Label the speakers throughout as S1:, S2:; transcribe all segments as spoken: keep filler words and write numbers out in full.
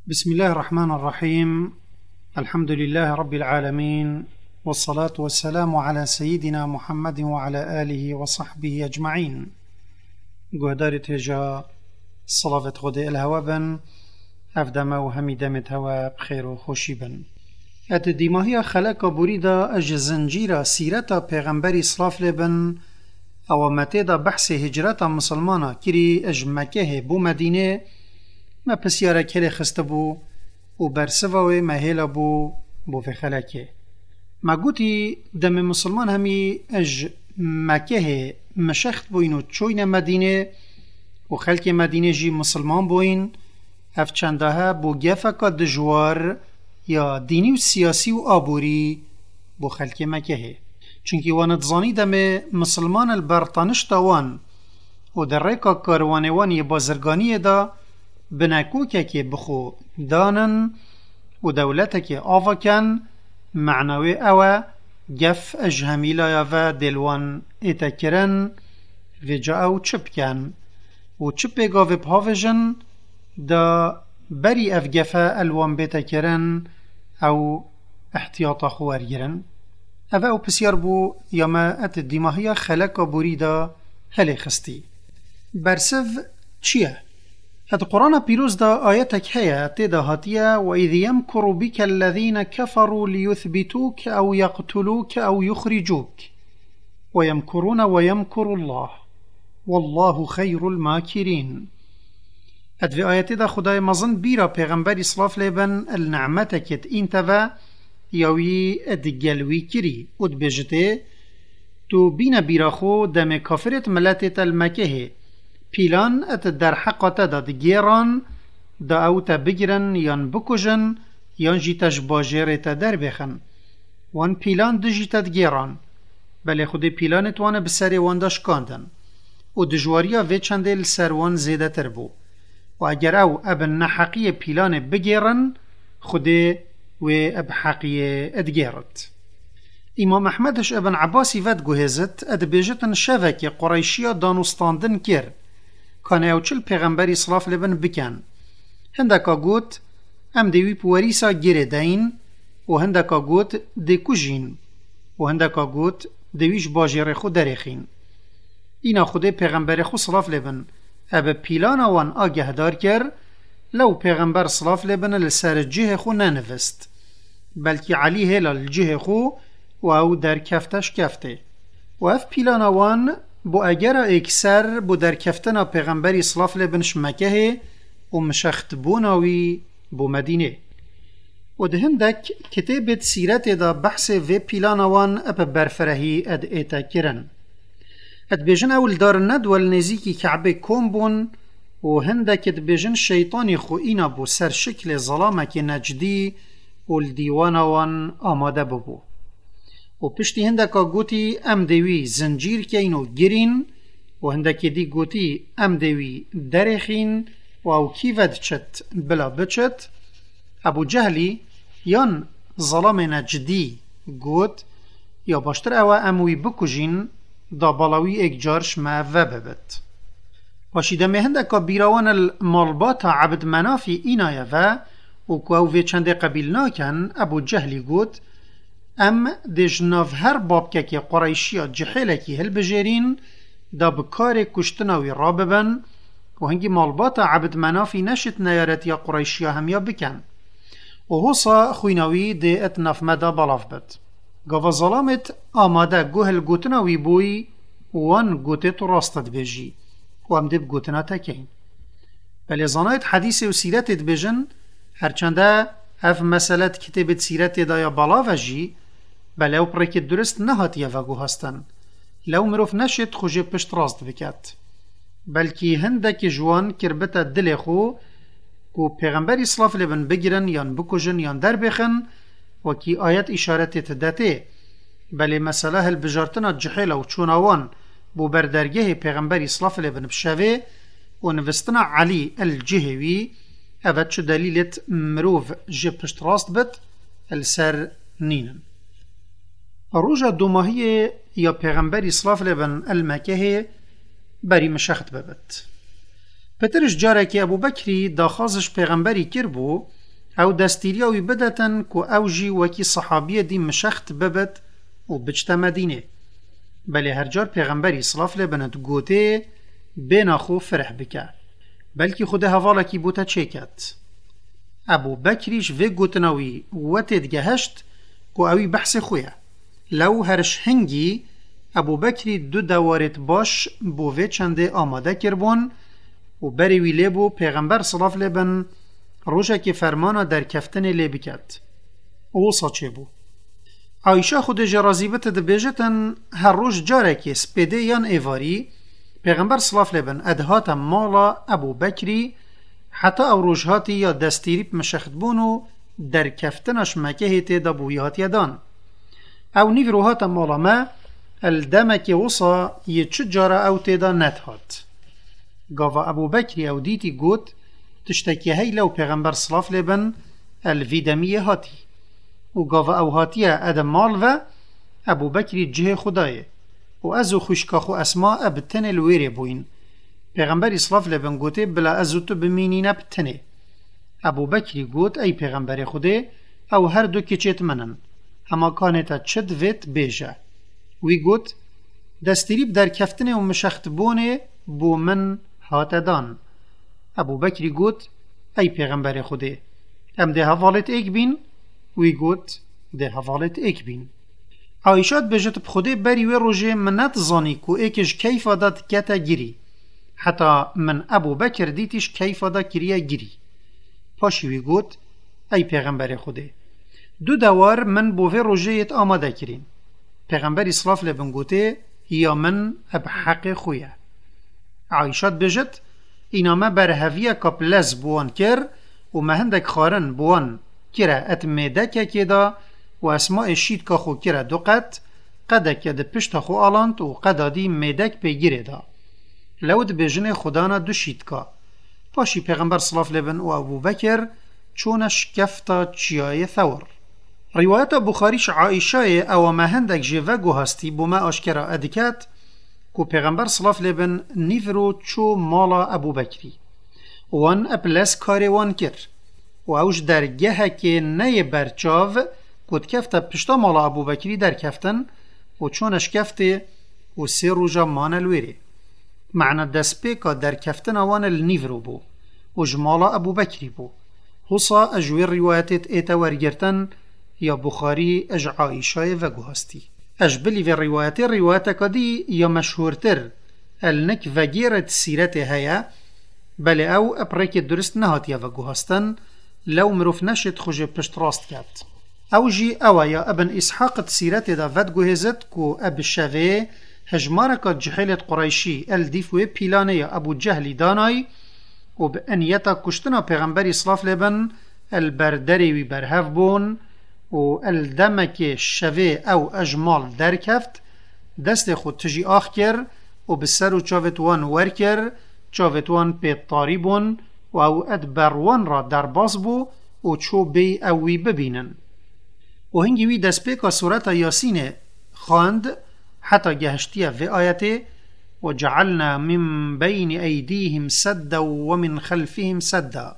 S1: بسم الله الرحمن الرحيم. الحمد لله رب العالمين، والصلاة والسلام على سيدنا محمد وعلى آله وصحبه أجمعين. قهدار تجا صلاة خدي الهوا بن أفدما وهمي دمت هوا بخير وخوشي بن. اتديماهي خلق بريدا اج زنجيرا سيرتا پیغمبری صلاف لبن او متدا بحث هجرتا مسلمانا كري اج مكه بو مدينه ما پسیاره کلی خسته بو و برسوه مهیلا بو بو في خلقه. ما گوتی دم مسلمان همی اج مکه مشخت بوین و چوین مدینه و خلق مدینه جی مسلمان بوین اف چندها بو گفکا دجوار یا دینی و سیاسی و آبوری بو خلق مکه. چونکی واند زانی دم مسلمان البرطانش تاوان و در ریکا کاروانوانی بازرگانی دا بناکوکه که بخو دانن و دولته که آفکن معنوی اوه گف اجهمیلا و دلوان اتکرن و جا او چپ کن و چپ گاوه پاوشن دا بری اف گفه الوان بتکرن او احتیاط خوار گرن اوه او پسیار بو یا ما ات دیماهی خلق بوری دا هلی خستی برسف چیه؟ هذا القرآن بيروز دا آياتك هيا تيدا هاتيا وإذ يمكر بك الذين كفروا ليثبتوك أو يقتلوك أو يخرجوك ويمكرون ويمكر الله والله خير الماكرين. هذا في آيات دا خداي مظن بيرا پیغمبر صلاف لبن النعمتك انتفا يوي ادقلوي كري اد بجته تو بينا بيراخو دم كافرت ملاتت المكه پیلان ات در حقاته دا دگیران دا او تا بگیرن یان بکجن یان جیتش باجره تا در بخن وان پیلان دا جیتا دگیران بله خود پیلان توانه بسری وان داش کاندن و دجواریا وی چنده لسر وان زیده تر بو و اگر او اب نحقی پیلان بگیرن خود و اب حقی ادگیرت. امام احمدش ابن عباسی ود گوهزت اد بیجتن شوک قریشیا دانستاندن کر کانه او چل پیغمبری صلاف لبن بکن. هندکا گوت ام دیوی پوریسا گیره دین و هندکا گوت دی کجین و هندکا گوت دیویش باجر خود درخین. اینا خود پیغمبر خود صلاف لبن اب پیلان وان آگه دار کر لو پیغمبر صلاف لبن لسر جه خو ننوست بلکی علی هلا الجه خو و او در کفتش کفته و اف پیلان وان بو اگر اکثر بو در کفتنا پیغمبری صلاف لبنش مکه و مشخت بوناوی بو مدینه و ده هندک کتابت سیرت دا بحث و پیلانوان اپ برفرهی اد ایتا کرن اد بیجن اول دار ندول نزیکی کعبه کم بون و هندک اد بیجن شیطانی خو اینا بو سر شکل ظلامک نجدی و الدیوانوان آماده ببو و پشتی هندکا گوتی ام دیوی زنجیر کینو گرین و هندکی دی گوتی ام دیوی درخین و او کیود چت بلا بچت. ابو جهلی یان ظلام نجدی گوت یا باشتر او اموی بکجین دا بالاوی اک جارش معوه ببت. باشیده هندکا بیراوان المالبات عبد منافی اینایه و و که او وی چنده قبیل ناکن ابو جهلی گوت ام دیج ناف هر باب که که قرائشی جحیله که هل بجیرین دا بکار کشتناوی را ببن و هنگی مالباتا عبد منافی نشت نیارت یا قرائشی هم یا بکن و حوصا خویناوی دی ات ناف مدا بلاف بد گاوا ظلامت آماده گوهل گوتناوی بوی وان گوتت راستت بجی و هم دیب گوتنا تکین بلی زانایت حدیث و سیرتت بجن هرچنده اف مسالت کتابت سیرت دا یا بلاف جی بله او پرک درست نهاتیه وگو هستن لو مروف نشد خوشه پشت راست بکت بلکی هندک جوان کربتا دل خو کو پیغمبری صلاف لبن بگیرن یان بکجن یان در بخن و کی آیت اشارت تدته بله مسئله هل بجارتنا جحیل و چوناوان بو بردرگه پیغمبری صلاف لبن بشوه و نوستنا علی الجهوی اوه چو دلیلت مروف جه پشت راست بد السر نینن. روژا دوماهی یا پیغمبری صلاف لبن المکه بری مشخت ببت. پترش جاره که ابو بکری داخازش پیغمبری کر بو او دستیری اوی بدتن که او جی وکی صحابیه دی مشخت ببت و بچتا مدینه. بله هر جار پیغمبری صلاف لبنت گوته بین خو فرح بکه، بلکی خود حوالا کی بوتا چه کد. ابو بکریش وی گوتناوی و تدگهشت که اوی بحث خویه. لو هرش هنگی ابو بکری دو دوارت باش بو وی چنده آماده کربون و بری وی لیبو پیغمبر صلاف لبن روشا که فرمانا در کفتن لیبکت. او ساچه بو. عایشه خود جرازیبت دبیجتن هر روش جاره که سپیده یان ایواری پیغمبر صلاف لبن ادهات مالا ابو بکری حتی او روشهاتی یا دستیریب مشخت بونو در کفتنش مکه تیدا بویهاتی دان. او نیو روحات مالا ما الدمک وصا یه چه جاره او تیدا ندهات. گاوا ابو بکری او دیتی گوت تشتکی هی لو پیغمبر صلاف لبن الویدمیه هاتی و گاوا او هاتیه ادم مال و ابو بکری جه خدایه و ازو خوشکاخو اسما ابتن الویره بوین. پیغمبر صلاف لبن گوته بلا ازو تو بمینین ابتنه. ابو بکری گوت ای پیغمبر خوده او هر دو کچیت منن اما کانتا چد ویت بیجه. وی گوت دستیریب در کفتنه و مشخت بونه بو من هاتدان. ابو بکری گوت ای پیغمبر خوده ام ده حوالت ایک بین؟ وی گوت ده حوالت ایک بین. عایشات بجت بخوده بری و روژه منت زانی کو ایکش کیف داد کتا گیری حتی من ابو بکر دیتیش کیف دا کریه گیری. پاشی وی گوت ای پیغمبر خوده دو دوار من بوه روژه ایت آماده کرین. پیغمبر صلاف لبن گوته یا من اب حق خویه. عایشات بجت اینامه بر هویه کپ لز بوان کر و مهندک خارن بوان کرا اتمیده که که دا و اسماء شید که خو کرا دو قد قده که ده پشت خو آلاند و قده دی میدک پیگیره دا لود بجن خدانا دو شید که. پاشی پیغمبر صلاف لبن و ابو بکر چونش کفتا چیای ثور. روایت بخاریش عائشه او مهندک جوگو هستی بو ما آشکرا ادکت کو پیغمبر صلاف لبن نیفرو چو مالا ابو بکری وان اپلس کاری وان کر و اوش در گه که نی برچاو کد کفته پشتا مالا ابو بکری در کفتن و چونش کفته و سی روژا مانلویره. معنی دست پیکا در کفتن وان النیفرو بو و جمالا ابو بکری بو. حصا اجوی روایتت ایتا ورگرتن یا بخاری اج عائشه و گوهستی. اج بلی و روایت روایت کدی یا مشهورتر النک وگیرت سیرت هیا بله او اپریک درست نهاتیا و گوهستن لو مروف نشد خوش پشت راست کرد. او جی او یا ابن اسحاق سیرت دا ود گوهزت کو اب شوه هجمارکا جحیلت قریشی الدیفوی پیلانه یا ابو جهلی دانای و به انیتا کشتنا پیغمبری صلاف لبن البردری وی برهف بون و الدمک شوه او اجمال در کفت دست خود تجی آخ کر و بسر و چاوتوان ور کر چاوتوان پیت طاری بون و او ادبروان را در باز بو و چو بی اوی ببینن و هنگی وی دست پیکا صورت یاسین خواند حتی گهشتیه و آیته و جعلنا من بین ایدیهم سدا و من خلفهم سدا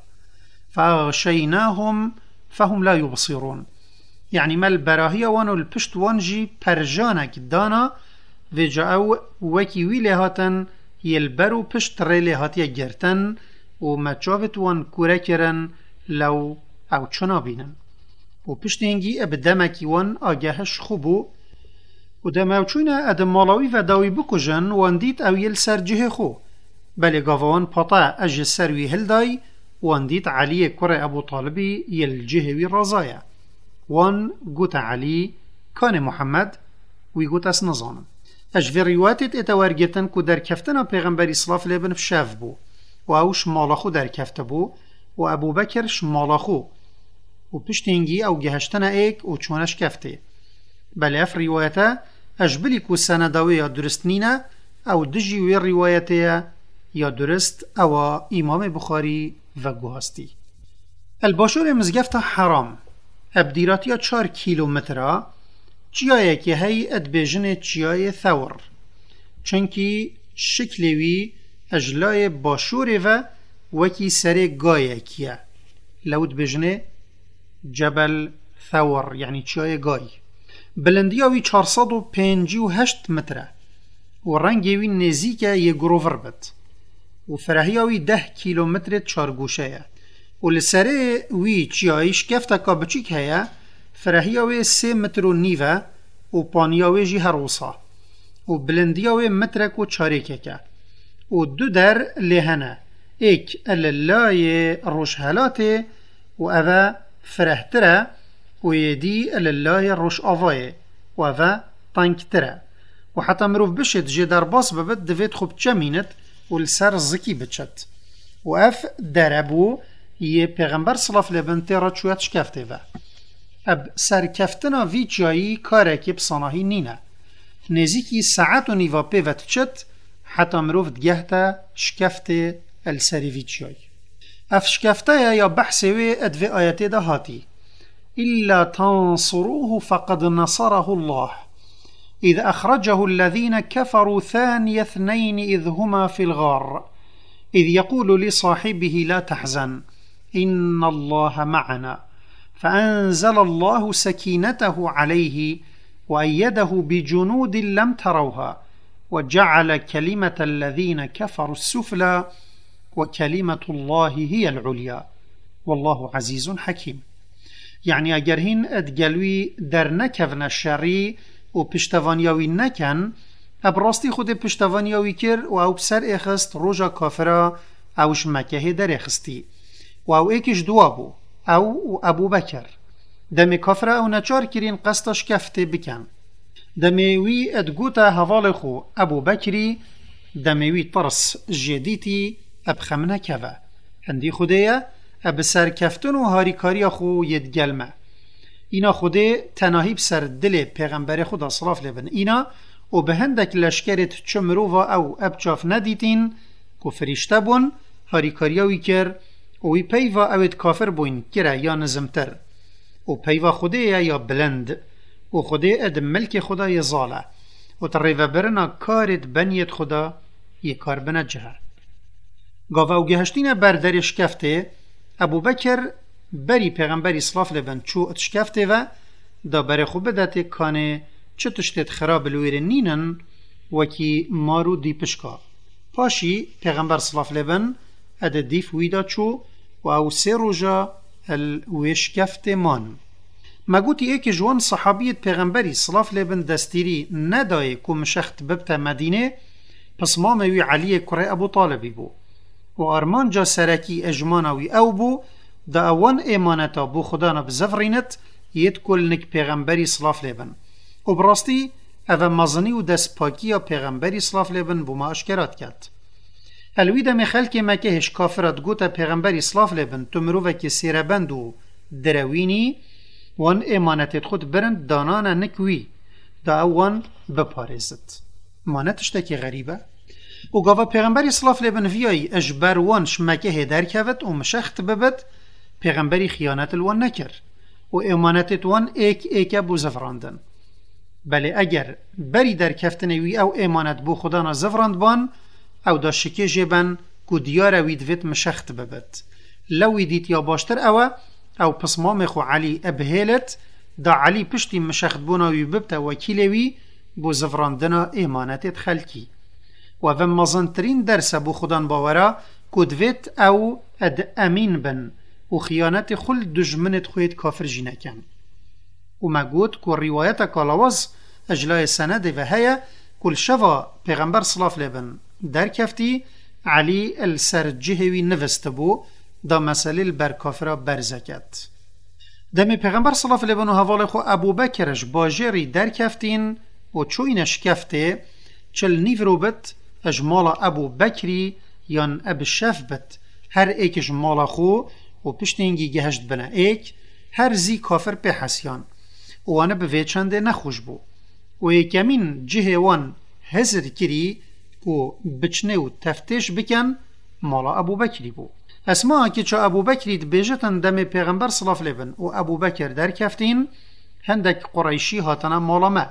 S1: فاغشیناهم فهم لا یبصرون. یعنی مل براهی وانو الپشت وانجی پرجانک دانا و جاو وکی وی لهاتن یلبرو پشت ری لهاتی گرتن و مچاوت وان کوره کرن لو او چنا بینن و پشت هنگی اب دمکی وان آگهش خوبو و دموچون ادم مالاوی و داوی بکجن وان دیت او یل سر جه خو بله گاوان پتا اج سروی هلدای وان دیت علی کره ابو طالبی یل جهوی رازایا وان گوت علی کان محمد وی گوت اس نظانم. اج في روایت اتوارگتن کو در کفتن پیغمبری صلاف لبن فشاف بو و اوش مالاخو در کفته بو و ابو بکر شمالاخو و پشتینگی او گهشتن ایک و چونش کفته. بله اف روایتا اجبلی کو سنداوی یا درست نینه او دجی وی روایتا یا درست او امام بخاری و گوهستی. الباشور مزگفت حرام ابدیراتی چار کیلومتره چیایی که هی ادبیجن چیای ثور چنکی شکلوی اجلای باشوره و وکی سر گایه کیه لود بجنه جبل ثور يعني چای گای. بلندیاوی چهارصد و پنجاه و هشت متره و رنگیوی نزیک یه گروور بد و فرهیاوی ده کیلومتر چارگوشه و لسره وی چیایش کفتا که بچیک هیا فرهیاوی سه متر و نیوه و پانیاوی جی هروسا و بلندیاوی مترک و چارکه که و دو در لهنه ایک اللای روشهلاته و اوه فرهتره و یدی اللای روش آوائه و اوه تانکتره و حتی مروف بشد جه در باس ببد دوید خوب چمینت و لسر زکی بچد و اف دربو یه پیغمبر صلاف لبنتی را چویت شکفته و اب سرکفتنا وی جایی کاره که بساناهی نینه نزیکی ساعت و نیوا پیوت چد حتی مروف دگهتا شکفته السری وی جایی اف شکفته یا بحثوی ادوی آیته ده هاتی إلا تنصروه فقد نصره الله إذ أخرجه الذين كفروا ثاني اثنين إذ هما في الغار إذ يقول لصاحبه لا تحزن إن الله معنا فأنزل الله سكينته عليه وأيده بجنود لم تروها وجعل كلمة الذين كفروا السفلى وكلمة الله هي العليا والله عزيز حكيم. يعني اگر هین ادگلوی در نکفن شری و پشتوانیاوی نکن ابراستی خود پشتوانیاوی کر و او بسر اخست روژا کافرا اوش مکه در اخستی و او ایکش دوا بو او ابو بکر دمی کافرا او نچار کرین قصدش کفته بکن دمی وی ادگوتا حوال خو ابو بکری دمی وی طرس جدیتی ابخمنه کفه هندی خودیه اب سرکفتن و هاریکاری خو یدگلمه اینا خوده تناهی بسر دل پیغمبر خدا صلاف لبن اینا و به هندک لشکرت چمرو و او ابچاف ندیتین که فرشته بون هاریکاریاوی کر و وی پیوا اوید کافر بوین کره یا نزمتر و پیوا خوده یا بلند و خوده اد ملک خدا یزاله و تریو برنا کارت بنیت خدا یه کار بنجه گاوه و گهشتین بردرش کفته ابو بکر بری پیغمبری صلاف لبن چو اتشکفته و دا بری خوب بدته کانه چه تشتت خراب لویر نینن وکی مارو دیپشکا پاشی پیغمبر صلاف لبن اد دیف ویدا چو و او سه روژا الویشکفته مان مگوتی ای که جوان صحابیت پیغمبری صلاف لبن دستیری ندای که مشخت ببتا مدینه پس ماموی علی کره ابو طالبی بو و آرمان جا سرکی اجمانوی او بو دا اوان ایمانتا بو خدانا بزفرینت ید کل نک پیغمبری صلاف لبن و براستی او مزنی و دست پاکی پیغمبری صلاف لبن بو ما اشکرات کرد الوی دم خلک مکهش کافرات گوتا پیغمبری صلاف لبن تو مروفه سیربند و دروینی وان ایمانتت خود برند دانانا نکوی دا اوان بپارزت مانتشتاکی غریبه و گاوا پیغمبری صلاف لبن ویای اجبر وان شمکه در کود و مشخت ببد پیغمبری خیانت الوان نکر و ایمانتت وان ایک ایک بو زفراندن بله اگر بری در کفتنوی او ایمانت بو خدا زفراند بان او دا شکی جبن کو دیار ویدویت مشخت ببد لو دیت یا باشتر او او پس مام خو علی ابهیلت دا علی پشتی مشخت بوناوی ببتا وکیلوی بو زفراندنا ایمانتت خلکی و و مزنترین درس بو خدان باورا کدویت او اد امین بن و خیانت خل دجمنت خوید کافر جی نکن و مگود که روایت کالاواز اجلای سنده و هیا کل شوا پیغمبر صلاف لبن در کفتی علی السر جهوی نوست بو دا مسئله البر کافر برزکت دمی پیغمبر صلاف لبن و حوال خو ابو بکرش باجری در کفتین و چوینش کفته چل نیو رو بت اجمالا ابو بکری یان اب شف بت هر ایک اجمالا خو و پشتینگی گهشت بنا ایک هر زی کافر به حسیان و آنه به ویچنده نخوش بو و یکمین جه وان هزر کری و بچنه و تفتیش بکن مالا ابو بکری بو اسما که چه ابو بکری بیجتن دم پیغمبر صلاف لبن و ابو بکر در کفتین هندک قریشی هاتنا مالا ما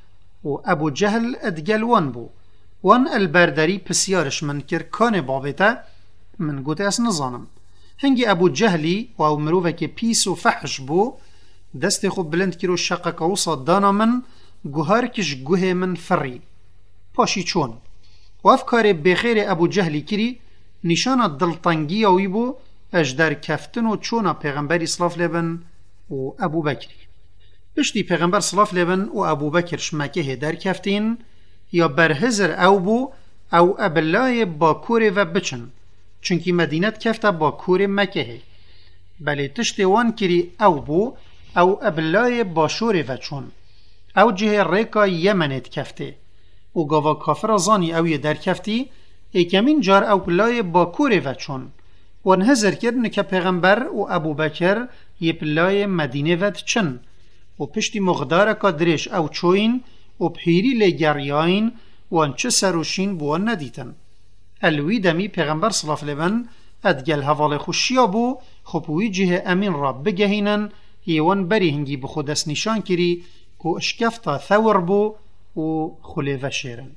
S1: و ابو جهل ادگل وان بو وان البردری پسیارش من کر کان بابتا من گوته اس نظانم هنگی ابو جهلی و او مروفه که پیس و فحش بو دست خوب بلند کرو شقه قوصا دانا من گوهر کش گوه من فری پاشی چون و افکار بخیر ابو جهلی کری نشان دلتنگی اوی بو اجدر کفتن و چونا پیغمبری صلاف لبن و ابو بکری پشتی پیغمبر صلاف لبن و ابو بکر شمکه در کفتین یا برهزر او بو او ابلای باکور و بچن چونکی مدینت کفت باکور مکه بله تشتی وان کری او بو او ابلای باشور و چون او جه ریکا یمنت کفته و گاوا کافر زانی اوی در کفتی ایکمین جار او بلای باکور و چون و انهزر کرن که پیغمبر و ابو بکر یه بلای مدینه ود چن و پشتی مقدار که درش او چوین و بحیری لگریاین و انچه سروشین بوان ندیتن الوی دمی پیغمبر صلاف لبن ادگل حوال خوشیا بو خبوی جه امین را بگهینن یوان بری هنگی بخودست نشان کری که اشکفتا ثور بو و خلی و شیرن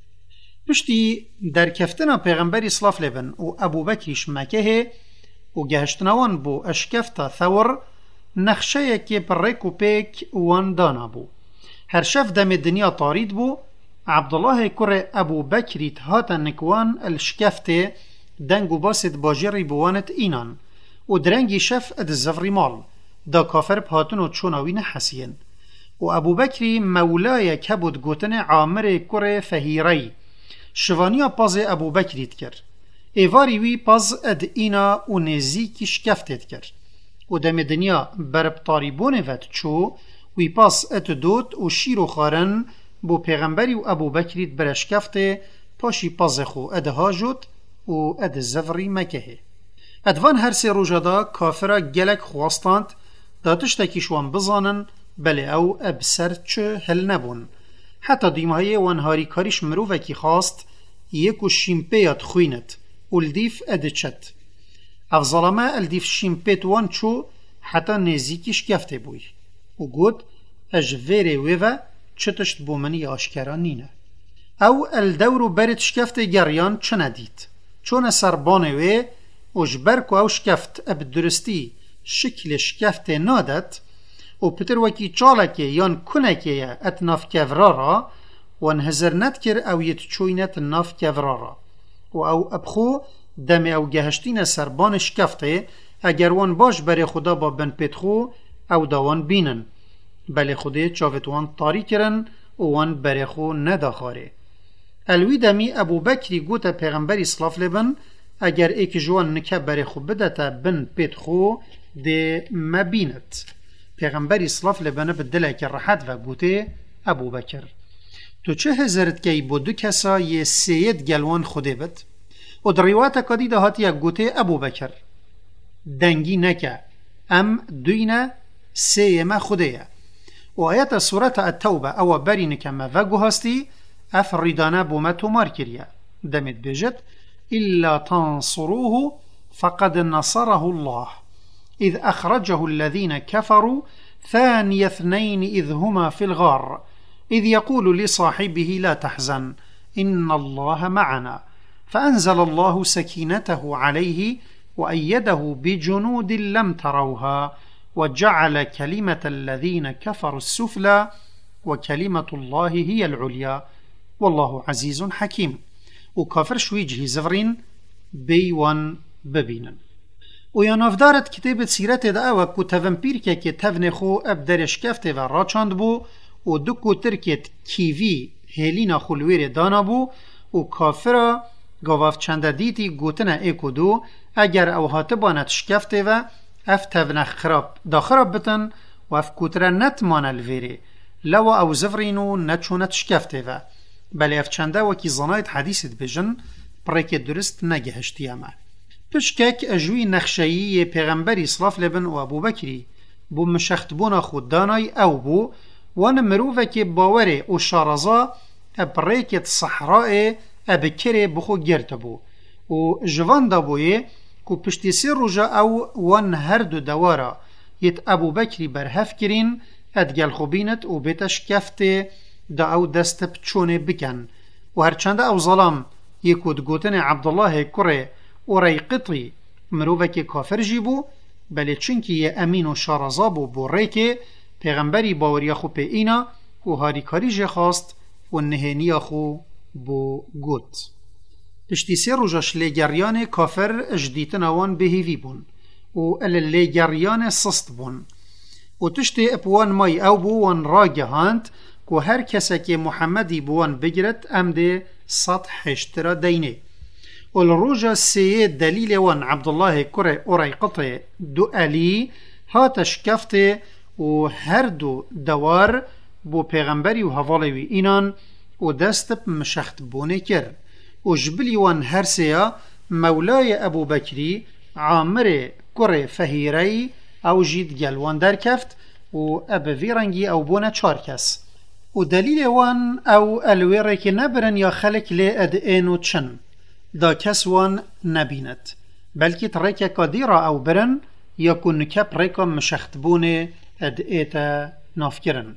S1: پشتی در کفتنا پیغمبری صلاف لبن و ابو بکریش مکه و گهشتنوان بو اشکفتا ثور نخشه که پر ریکو پیک وان دانا بو هر شف دم دنیا طارید بو عبدالله کره ابو بکری تهاتا نکوان الشکفته دنگو باسد باجری بوانت اینان و درنگی شف اد زفری مال دا کافر بهاتن و چوناوی نحسین و ابو بکری مولای کبود گوتن عامر کره فهیری شوانیا پاز ابو بکریت کر ایواری وی پاز اد اینا و نزیکی شکفتت کر و دم دنیا برب طاریبون ود چو وی پاس ات دوت و شیر و خارن بو پیغمبری و ابو بکریت برشکفته پاشی پاز خو ادها جد و اد زفری مکه ادوان هر سی روژادا کافرا گلک خواستاند داتشتکیشوان بزانن بله او ابسر چه هل نبون حتی دیمهای وانهاری کاریش مروفکی خواست یکو شیمپیات خوینت ولدیف ادچت او ظلمه الدیف شیمپیت وان چو حتی نزیکیش گفته بوی و گود اجویره ویوه چتشت بومنی آشکران نینه او الدورو برد شکفت گریان چه ندید چون سربانه وی اجبرکو او شکفت اب درستی شکل شکفت نادت و پتر وکی چالکه یان کنکه ات ناف کورارا و انهزر ند کر او یت چوینت ناف کورارا و او ابخو دم او گهشتین سربان شکفته اگر وان باش بر خدا با بن پتخو او داوان بینن بله خوده چاوت وان طاری کرن و وان بر خو نداخاره الوی دمی ابو بکری گوتا پیغمبری صلاف لبن اگر ایک جوان نکه بر خو بدتا بن پتخو ده مبینت پیغمبری صلاف لبنه بدله که راحت و گوته ابو بکر تو چه هزارت که با دو کسا یه سید گلوان خوده بد و در روایت کدی ده هاتی گوته ابو بکر دنگی نکه ام دوینه سیمه خوده و آیت سورت التوبه او بری نکمه و گو هستی اف ریدانه بومتو مار کریه دمت بجد إلا تنصروه فقد نصره الله إذ أخرجه الذين كفروا ثاني اثنين إذ هما في الغار إذ يقول لصاحبه لا تحزن إن الله معنا فأنزل الله سكينته عليه وأيده بجنود لم تروها وجعل كلمة الذين كفروا السفلى وكلمة الله هي العليا والله عزيز حكيم وكافر شويجه زفرين بيوان ببينن و یا نافدارت کتاب سیرت دا او کو تفمپیر که که تفن خو اب درش کفته و را چاند بو و دو کوتر که کیوی هلینا خلویر دانا بو و کافر گواف چند دیتی گوتنه ایکو دو اگر او هاتبانت شکفته و اف تفن خراب دا خراب بتن و اف کوتر نتمان الویره لو او زفرینو نچونت شکفته و بلی اف چنده وکی زنایت حدیثت بجن پرک درست نگهشتی اما پشکک اجوی نخشایی پیغمبری صلاف لبن و ابو بکری بو مشخت بونا خود دانای او بو وان مروفه که باوره و شارزا ابریکت صحراء ابکره بخو گرت بو و جوان دا بویه که پشتی سی روژا او وان هر دو دوارا یت ابو بکری برهف کرین ادگل خوبینت و بیتش کفته دا او دست بچونه بکن و هرچنده او ظلام یکود گوتن عبدالله کره و ریقطی مروفه که کافر جی بو بله چونکی یه امین و شارزا بو بو ری که پیغمبری باوریا خو په اینا و هاریکاری جه خواست و نهینی خو بو گوت. پشتی سی روژاش لگریان کافر اجدیتن آوان بهیوی بون و ال لگریان سست بون و تشتی اپوان مای او بوان را گهاند که هر کسی که محمدی بوان بگرد ام ده سطح هشترا دینه. و الروژا سی دلیل وان عبدالله کره اریقط دو علی هاتش کفته و هر دو دوار بو پیغمبری و حوالوی اینان و دست مشخت بونه کر و جبلی وان هر سیا مولای ابو بکری عامر کره فهیری او جید گلوان در کفت و ابوی رنگی او بونه چار کس و دلیل وان او الویره که نبرن یا خلق لی ادئینو چن دا کس وان نبیند بلکه ترکه کدیرا او برن یا کن کپ ریکا مشخت بونه ادئیتا نافکرن.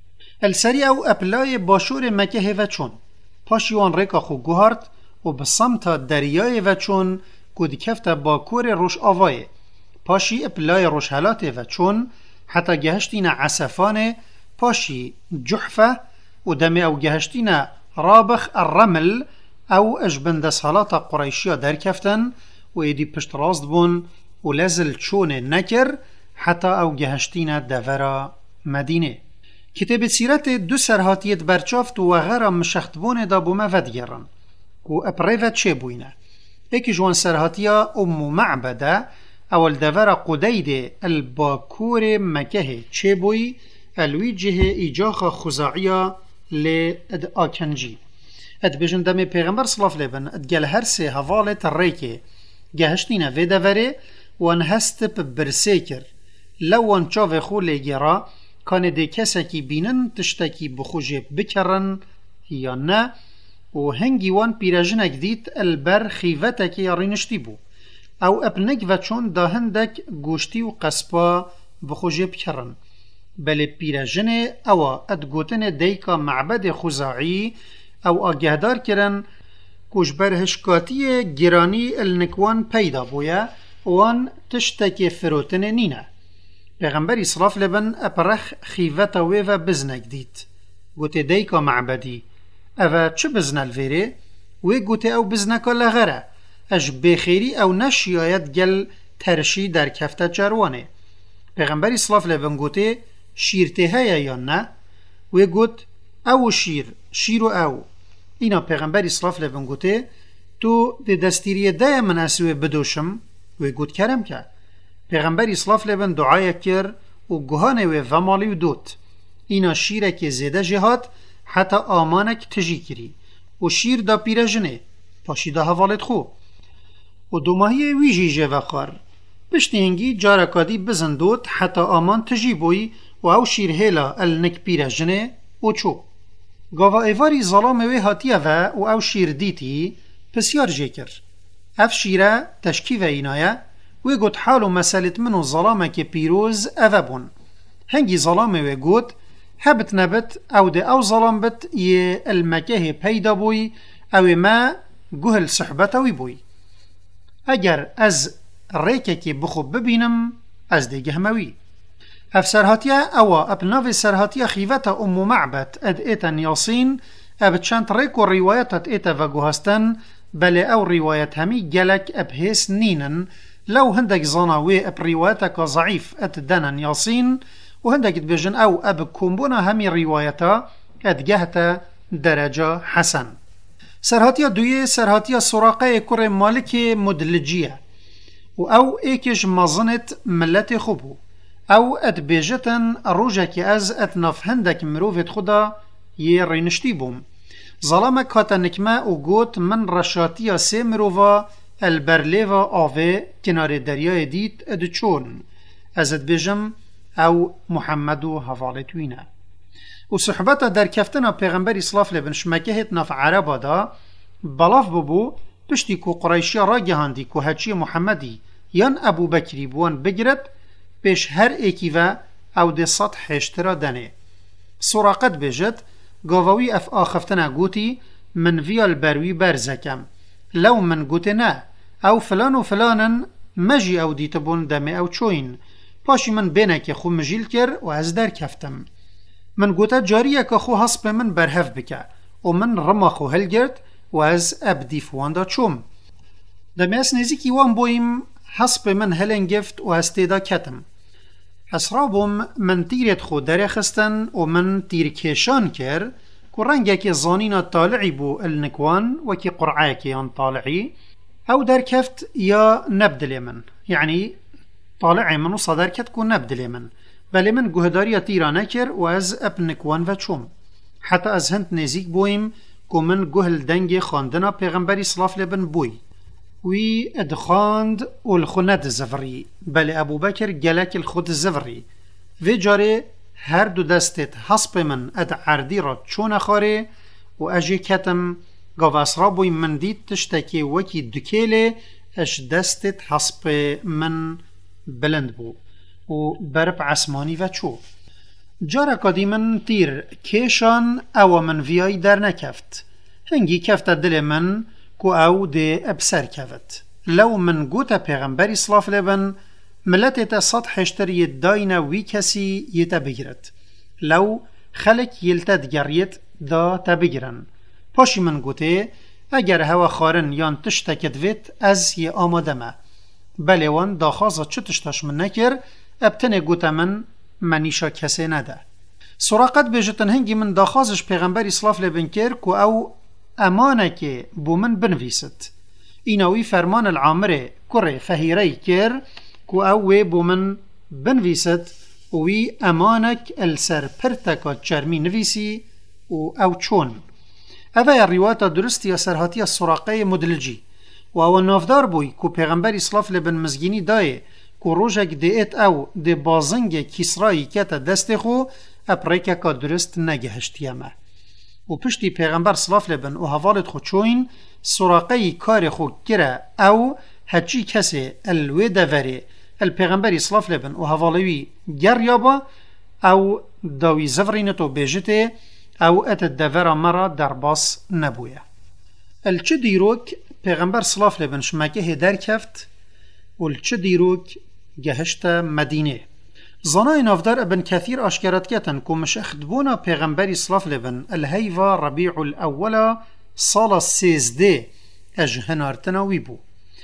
S1: السری او اپلای باشور مکه و چون پاشیوان ریکا خو گوهارد و بسامتا دریای و چون کد کفت باکور روش آوائه پاشی اپلای روش حلاته و چون حتی گهشتین عصفانه پاشی جحفه و دم او گهشتین رابخ الرمل او اجبندس حالات قریشیا در کفتن و ایدی پشت راست بون و لزل چون نکر حتی او گهشتین دورا مدینه. کتاب سیرت دو سرهاتیت برچافت و غیر مشختبون دا بومه ودگرن و اپریوت چه بوینه ایکی جوان سرهاتیا ام معبده اول دورا قدید الباکور مکه چه بوی الوی جه ایجاخ خزاعیا لی اد آکنجی اد بجن دم پیغمبر صلاف لبن اد گل هر سه حوالت ریکه گهشتینه و دوره وان هست پا برسه کر لوان چاوه خو لگرا کانه ده کسا کی بینن تشتاکی بخوجه بکرن یا نه و هنگی وان پیراجنک دید البر خیوتا کی رینشتی بو او ابنک و چون دا هندک گوشتی و قصبا بخوجه بکرن بله پیراجنه او ادگوتن دیکا معبد خزاعی او آگهدار کرن کش برهشکاتی گرانی النکوان پیدا بویا وان تشتاکی فروتن نینه. پیغمبری صلاف لبن اپرخ خیوتا ویوه بزنک دید گوته دیکا معبدی اوه چه بزنل ویره؟ وی گوته او بزنکا لغره اش بخیری او نشیاید گل ترشی در کفته چروانه. پیغمبری صلاف لبن گوته شیرته هیا یا نه؟ وی گوت او شیر شیر و او اینا پیغمبری صلاف لبن گوته تو ده دستیری ده من اسوه بدوشم وی گوت کرم که پیغمبری صلاف لبن دعای کر و گوهانه و ومالی و دوت اینا شیره که زیده جهات حتی آمانک تجی کری و شیر دا پیرجنه پاشی دا حوالت خو و دو ماهی ویجی جوه خار پشتی هنگی جارکادی بزن دوت حتی آمان تجی بوی و او شیر هیلا النک پیرجنه و چو گاوا ایواری ظلام وی هاتیه و و او شیر دیتی پسیار جه کر اف شیره تشکی و اینایه وی گوت حالو مسالت منو ظلامه که پیروز اوه بون هنگی ظلامه وی گوت هبت نبت او ده او ظلام بت یه المکه پیدا بوی او ما گوهل صحبت وی بوی اگر از ریکه که بخوب ببینم از دیگه هموی اف سرهاتیا او ابناو سرهاتیا خیوتا ام معبد اد ایتا نیاسین اب چند ریک و روایتت ایتا و گوهستن بله او روایت همی گلک ابهیس نینن لو هندك زناوي اب روايتك ضعيف اتدنا ياسين وهندك تبجن او اب كومبونا همي روايتا ادجهتا درجة حسن. سرهاتيا دوية سرهاتيا سراقة كره مالك مدلجية و او ايكش مظنت ملت خوبو او ادبيجتن روجك از اتناف هندك مروفت خدا يرينشتي بوم ظلامك هاتا نكما و قوت من رشاتيا سي مروفا البرلیوا آوه کنار دریای دید ادو چون ازد بجم او محمدو حوالتوینه و صحبتا در کفتنا پیغمبری صلاف لبن شمکهت ناف عربا دا بلاف ببو پشتی کو قریشی را گهاندی کو هچی محمدی یان ابو بکری بوان بگرد پیش هر ایکی و او ده سطح هشترا دنه سراقت بجد گاووی اف آخفتنا گوتی من ویال بروی برزکم لو من گوته نه او فلان و فلانن مجی او دیت بون دمی او چوین پاشی من بینه که خو مجیل کر و از در کفتم من گوتا جاریه که خو حسب من برهف بکه و من رما خو هل گرد و از اب دیفوان دا چوم دمی اس نزیکی وان بویم حسب من هلن گفت و از تیدا کتم اسرابم من تیرت خو در خستن و من تیر کشان کر که رنگه که زانینا طالعی بو النکوان و که قرعه که یان طالعی او در کفت یا نبدل من یعنی طالع من و صدر کت کو نبدل من بلی من گهداری تیرا نکر و از اب نکوان و چوم حتی از هند نزیک بویم که من گهل دنگ خاندنا پیغمبری صلاف لبن بوی وی ادخاند الخند زفری بلی ابو بکر گلک الخود زفری وی جاره هر دو دستت حسب من اد عردی را چون خاره و اجی کتم گاو اسرا بوی من دید تشتکی وکی دکیله اش دستت حسب من بلند بو و برب عسمانی و چو جارا کدی من تیر کشان او من ویای در نکفت هنگی کفت دل من کو او ده ابسر کفت لو من گوتا پیغمبری صلاف لبن ملتت سطح اشتری داین وی کسی یتا بگیرد لو خلق یلتد گریت دا تا بگیرن پاشی من گوته اگر هوا خارن یان تشتکت ویت از یه آمادمه بله وان داخازه چه تشتاش من نکر ابتنه گوته من منیشا کسی نده سراقت بیجتن هنگی من داخازش پیغمبری صلاف لبن کر که او امانه که بو من بنویست ایناوی فرمان العامره کره فهیره کر که او بو من بنویست وی امانک السر پرتکا چرمی نویسی و او چون اوه الروایت درستی یا سرحاتی سراقه مدلجی و او نافدار بوی که پیغمبر اسلاف لبن مزگینی دایه که روژک دیت او دی بازنگ کسرایی که تا دست خو اپریکه که درست نگهشتیمه و پشتی پیغمبر اسلاف لبن و حوالت خو چوین سراقه کار خو کره او هچی کسی الوی دوره الپیغمبر اسلاف لبن و حوالوی گر یابا او داوی زفرینتو بیجته او ات الدفر مرا در باس نبويه الچه دیروک پیغمبر صلاف لبن شمکه در کفت والچه دیروک گهشت مدینه زنای نافدار ابن کثیر اشکرت کتن که مشخدبونا پیغمبر صلاف لبن الهیوا ربیع الاولا سال سیزده اجهنارتناوی بو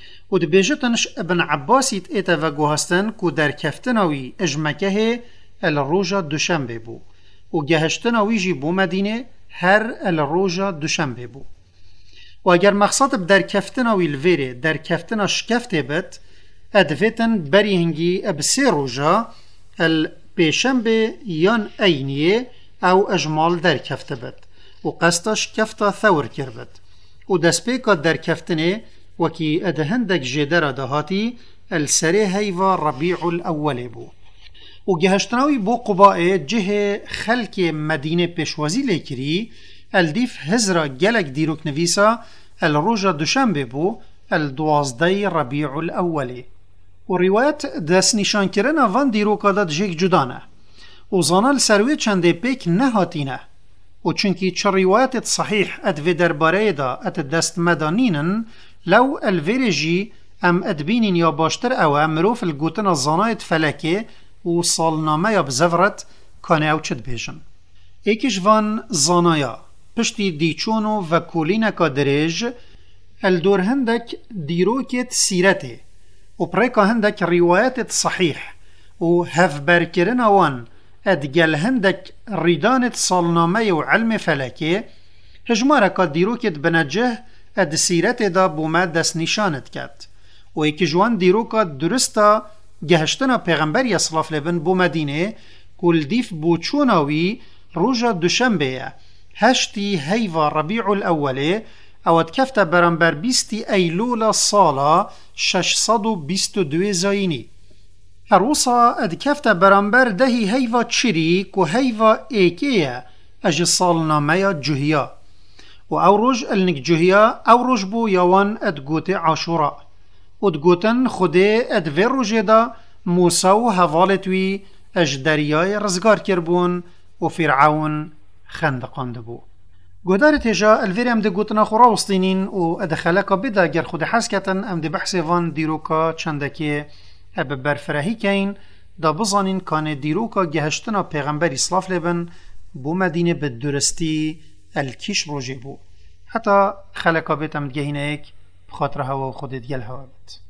S1: و دبیجتنش ابن عباسیت ایتا و گوهستن که در کفتناوی اجمکه الروژا دوشنبه بو و گهشتناوی جی بو مدینه هر الروژا دوشنبه بو و اگر مقصد در کفتناوی الویره در کفتنا شکفته بد ادویتن بری هنگی اب سی روژا البیشنبه یان اینیه او اجمال در کفته بد و قصدش کفتا ثور کر بد و دسپیکا در کفتنه وکی ادهندک جدر دهاتی السری هیوا ربیع الاول بو و گهشتناوی بو قبائه جه خلق مدینه پیشوازی لیکری الدیف هزرا گلک دیروک نویسا الروژا دوشنبه بو الدوازده ربیع الاول و روایت دست نشان کرن وان دیروکا داد جیک جدانه و زانال سروی چنده پیک نهاتینه و چونکی چه روایت صحیح ادوی درباره دا ات دست مدانینن لو الویرجی ام ادبینین یا باشتر او مروف الگوتن الزانایت فلکه و سالنامه یا بزفرت کانه او چد بیشن ایکش وان زانایا پشتی دیچونو و کولینکا دریج الدور هندک دیروکت سیرته و پریکا هندک روایت صحیح و هفبرکرن وان ادگل هندک ریدانت سالنامه و علم فلکه هجمارکا دیروکت بنجه اد سیرت دا بوما دست نشانت کرد و ایک جوان دیروکا درستا گهشتنا پیغمبر صلاف لبن بو مدینه کل دیف بوچوناوی روژا دوشنبه هشتی هیوا ربیع الاوله او ادکفت برانبر بیستی ایلولا سالا ششصد و بیست و دو زاینی اروسا ادکفت برانبر دهی هیوا چریک و هیوا ایکیه اج سالنامه جهیا و او روژ النک جهیا او روژ بو یوان ادگوت عاشورا ادگوتن خوده ادوی روژه دا موسا و حوالتوی اج دریای رزگار کربون و فرعون خندقاند بو گودار تیجا الویری ام ده گوتنا خورا وستینین و ادخلکا بدا گر خود حس کتن ام ده بحث وان دیروکا چندکی اب برفرهی کین دا بزانین کان دیروکا گهشتنا پیغمبری صلاف لبن بو مدینه به درستی الکیش روژه بو حتی خلکا بیت ام دگهینه ایک بخاطر هوا و خودت گل هوا بید.